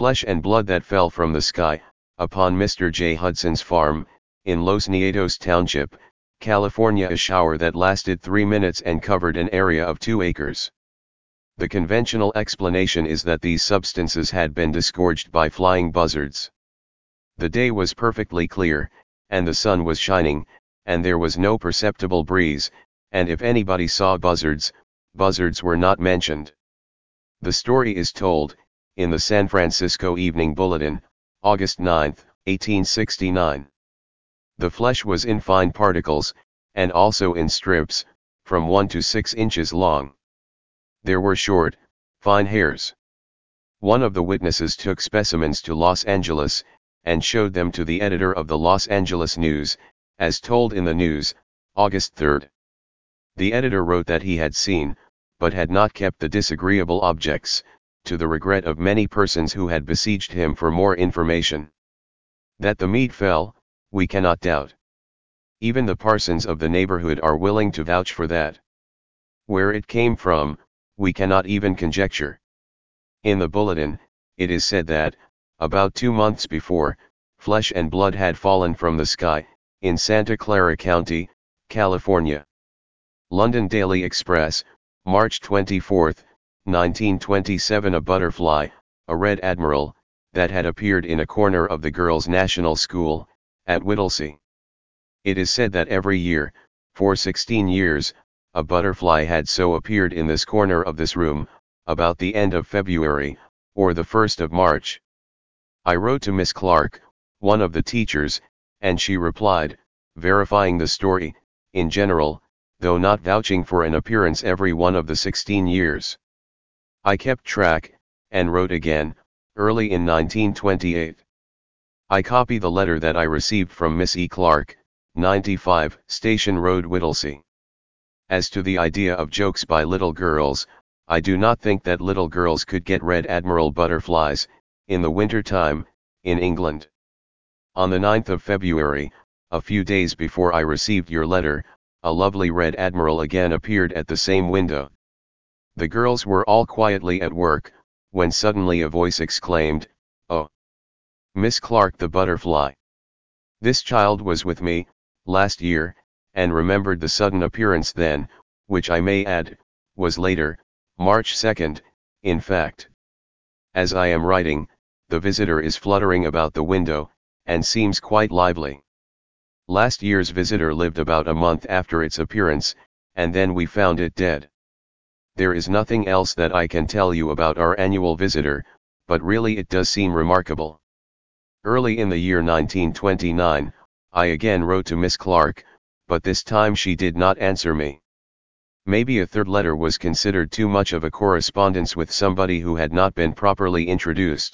Flesh and blood that fell from the sky, upon Mr. J. Hudson's farm, in Los Nietos Township, California. A shower that lasted 3 minutes and covered an area of 2 acres. The conventional explanation is that these substances had been disgorged by flying buzzards. The day was perfectly clear, and the sun was shining, and there was no perceptible breeze, and if anybody saw buzzards, buzzards were not mentioned. The story is told, in the San Francisco Evening Bulletin, August 9, 1869. The flesh was in fine particles, and also in strips, from 1 to 6 inches long. There were short, fine hairs. One of the witnesses took specimens to Los Angeles, and showed them to the editor of the Los Angeles News, as told in the news, August 3. The editor wrote that he had seen, but had not kept the disagreeable objects, to the regret of many persons who had besieged him for more information. That the meat fell, we cannot doubt. Even the parsons of the neighborhood are willing to vouch for that. Where it came from, we cannot even conjecture. In the bulletin, it is said that, about 2 months before, flesh and blood had fallen from the sky, in Santa Clara County, California. London Daily Express, March 24, 1927. A butterfly, a red admiral, that had appeared in a corner of the girls' national school, at Whittlesey. It is said that every year, for 16 years, a butterfly had so appeared in this corner of this room, about the end of February, or the 1st of March. I wrote to Miss Clark, one of the teachers, and she replied, verifying the story, in general, though not vouching for an appearance every one of the 16 years. I kept track, and wrote again, early in 1928. I copy the letter that I received from Miss E. Clark, 95, Station Road, Whittlesey. As to the idea of jokes by little girls, I do not think that little girls could get red admiral butterflies, in the winter time, in England. On the 9th of February, a few days before I received your letter, a lovely red admiral again appeared at the same window. The girls were all quietly at work, when suddenly a voice exclaimed, "Oh! Miss Clark, the butterfly." This child was with me, last year, and remembered the sudden appearance then, which I may add, was later, March 2nd, in fact. As I am writing, the visitor is fluttering about the window, and seems quite lively. Last year's visitor lived about a month after its appearance, and then we found it dead. There is nothing else that I can tell you about our annual visitor, but really it does seem remarkable. Early in the year 1929, I again wrote to Miss Clark, but this time she did not answer me. Maybe a third letter was considered too much of a correspondence with somebody who had not been properly introduced.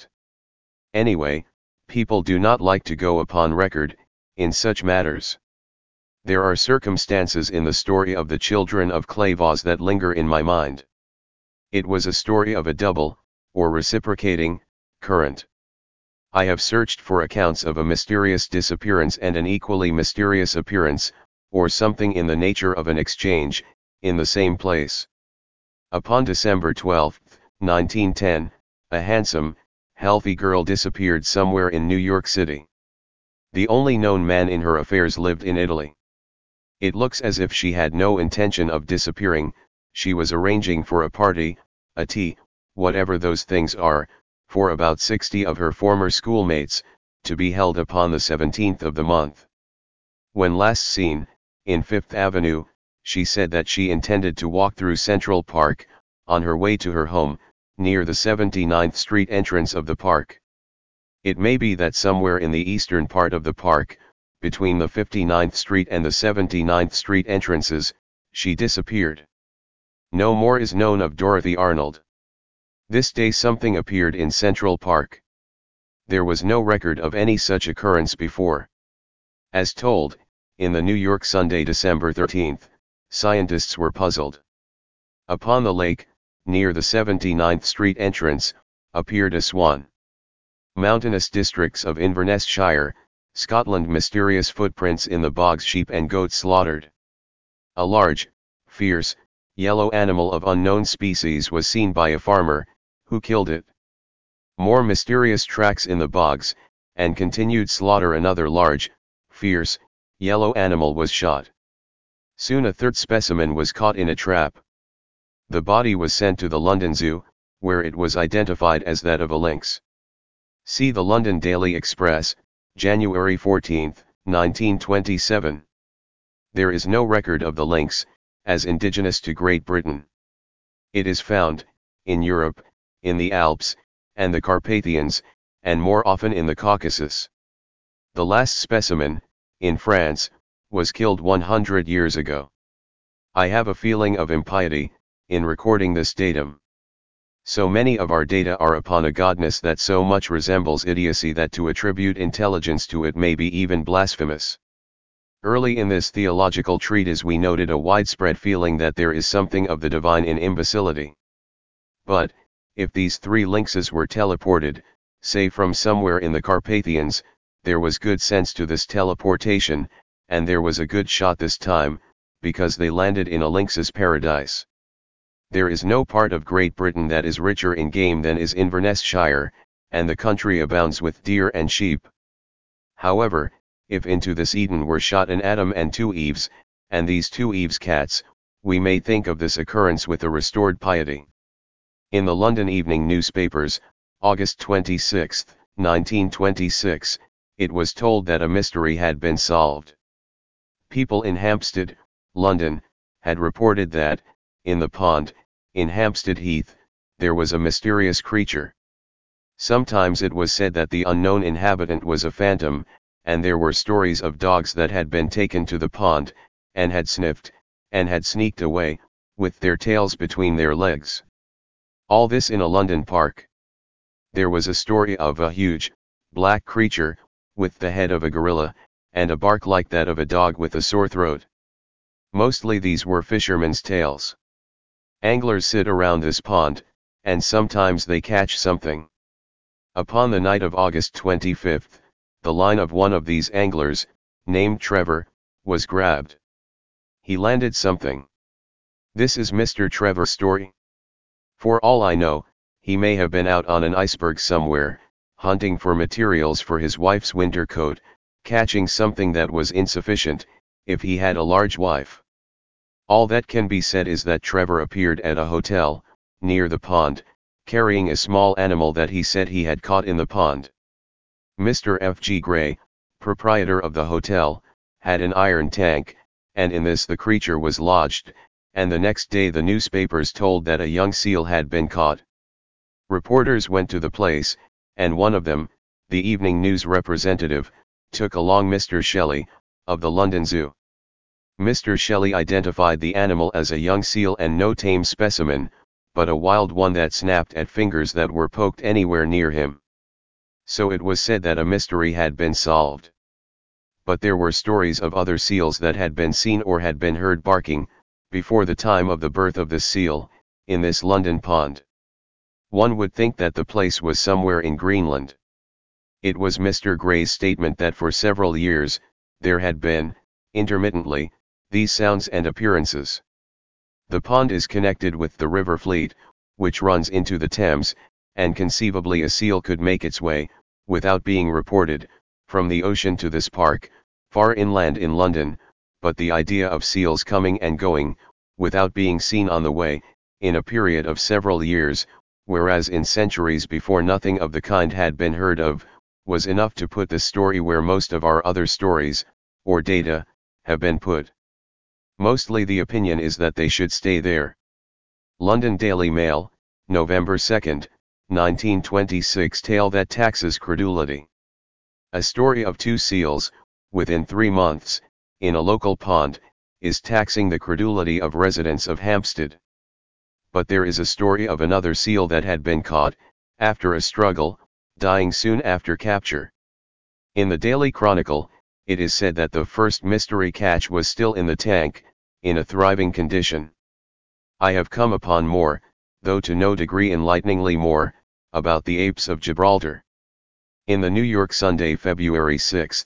Anyway, people do not like to go upon record, in such matters. There are circumstances in the story of the children of Clavois that linger in my mind. It was a story of a double, or reciprocating, current. I have searched for accounts of a mysterious disappearance and an equally mysterious appearance, or something in the nature of an exchange, in the same place. Upon December 12, 1910, a handsome, healthy girl disappeared somewhere in New York City. The only known man in her affairs lived in Italy. It looks as if she had no intention of disappearing. She was arranging for a party, a tea, whatever those things are, for about 60 of her former schoolmates, to be held upon the 17th of the month. When last seen, in Fifth Avenue, she said that she intended to walk through Central Park, on her way to her home, near the 79th Street entrance of the park. It may be that somewhere in the eastern part of the park, between the 59th Street and the 79th Street entrances, she disappeared. No more is known of Dorothy Arnold. This day something appeared in Central Park. There was no record of any such occurrence before. As told, in the New York Sunday, December 13, scientists were puzzled. Upon the lake, near the 79th Street entrance, appeared a swan. Mountainous districts of Inverness Shire, Scotland. Mysterious footprints in the bogs. Sheep and goats slaughtered. A large, fierce, yellow animal of unknown species was seen by a farmer, who killed it. More mysterious tracks in the bogs, and continued slaughter. Another large, fierce, yellow animal was shot. Soon a third specimen was caught in a trap. The body was sent to the London Zoo, where it was identified as that of a lynx. See the London Daily Express, January 14, 1927. There is no record of the lynx, as indigenous to Great Britain. It is found, in Europe, in the Alps, and the Carpathians, and more often in the Caucasus. The last specimen, in France, was killed 100 years ago. I have a feeling of impiety, in recording this datum. So many of our data are upon a godness that so much resembles idiocy that to attribute intelligence to it may be even blasphemous. Early in this theological treatise we noted a widespread feeling that there is something of the divine in imbecility. But, if these three lynxes were teleported, say from somewhere in the Carpathians, there was good sense to this teleportation, and there was a good shot this time, because they landed in a lynx's paradise. There is no part of Great Britain that is richer in game than is Inverness Shire, and the country abounds with deer and sheep. However, if into this Eden were shot an Adam and two Eves, and these two Eves cats, we may think of this occurrence with a restored piety. In the London evening newspapers, August 26, 1926, it was told that a mystery had been solved. People in Hampstead, London, had reported that, in the pond, in Hampstead Heath, there was a mysterious creature. Sometimes it was said that the unknown inhabitant was a phantom, and there were stories of dogs that had been taken to the pond, and had sniffed, and had sneaked away, with their tails between their legs. All this in a London park. There was a story of a huge, black creature, with the head of a gorilla, and a bark like that of a dog with a sore throat. Mostly these were fishermen's tales. Anglers sit around this pond, and sometimes they catch something. Upon the night of August 25, the line of one of these anglers, named Trevor, was grabbed. He landed something. This is Mr. Trevor's story. For all I know, he may have been out on an iceberg somewhere, hunting for materials for his wife's winter coat, catching something that was insufficient, if he had a large wife. All that can be said is that Trevor appeared at a hotel, near the pond, carrying a small animal that he said he had caught in the pond. Mr. F. G. Gray, proprietor of the hotel, had an iron tank, and in this the creature was lodged, and the next day the newspapers told that a young seal had been caught. Reporters went to the place, and one of them, the Evening News representative, took along Mr. Shelley, of the London Zoo. Mr. Shelley identified the animal as a young seal and no tame specimen, but a wild one that snapped at fingers that were poked anywhere near him. So it was said that a mystery had been solved. But there were stories of other seals that had been seen or had been heard barking, before the time of the birth of the seal, in this London pond. One would think that the place was somewhere in Greenland. It was Mr. Gray's statement that for several years, there had been, intermittently, these sounds and appearances. The pond is connected with the River Fleet, which runs into the Thames, and conceivably a seal could make its way, without being reported, from the ocean to this park, far inland in London, but the idea of seals coming and going, without being seen on the way, in a period of several years, whereas in centuries before nothing of the kind had been heard of, was enough to put the story where most of our other stories, or data, have been put. Mostly the opinion is that they should stay there. London Daily Mail, November 2, 1926. Tale that taxes credulity. A story of two seals, within 3 months, in a local pond, is taxing the credulity of residents of Hampstead. But there is a story of another seal that had been caught, after a struggle, dying soon after capture. In the Daily Chronicle, it is said that the first mystery catch was still in the tank, in a thriving condition. I have come upon more, though to no degree enlighteningly more, about the apes of Gibraltar. In the New York Sunday, February 6,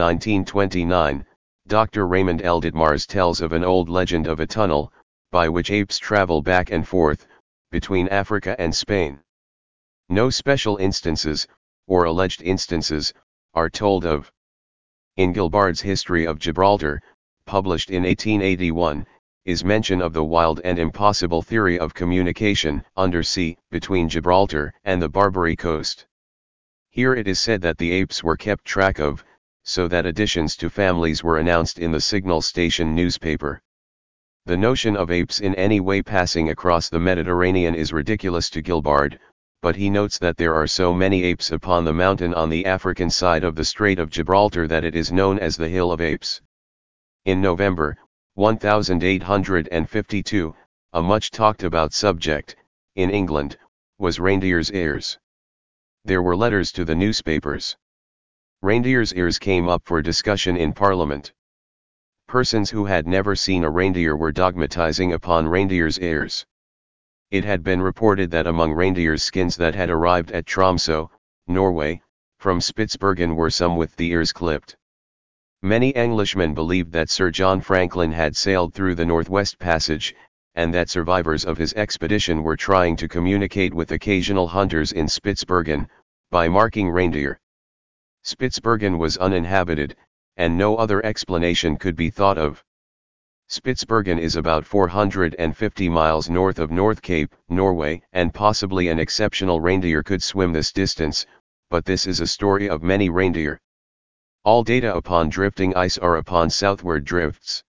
1929, Dr. Raymond L. Ditmars tells of an old legend of a tunnel, by which apes travel back and forth, between Africa and Spain. No special instances, or alleged instances, are told of. In Gilbard's History of Gibraltar, published in 1881, is mention of the wild and impossible theory of communication undersea between Gibraltar and the Barbary coast. Here it is said that the apes were kept track of, so that additions to families were announced in the signal station newspaper. The notion of apes in any way passing across the Mediterranean is ridiculous to Gilbard, but he notes that there are so many apes upon the mountain on the African side of the Strait of Gibraltar that it is known as the Hill of Apes. In November, 1852, a much talked about subject, in England, was reindeer's ears. There were letters to the newspapers. Reindeer's ears came up for discussion in Parliament. Persons who had never seen a reindeer were dogmatizing upon reindeer's ears. It had been reported that among reindeer's skins that had arrived at Tromsø, Norway, from Spitsbergen were some with the ears clipped. Many Englishmen believed that Sir John Franklin had sailed through the Northwest Passage, and that survivors of his expedition were trying to communicate with occasional hunters in Spitsbergen, by marking reindeer. Spitsbergen was uninhabited, and no other explanation could be thought of. Spitsbergen is about 450 miles north of North Cape, Norway, and possibly an exceptional reindeer could swim this distance, but this is a story of many reindeer. All data upon drifting ice are upon southward drifts.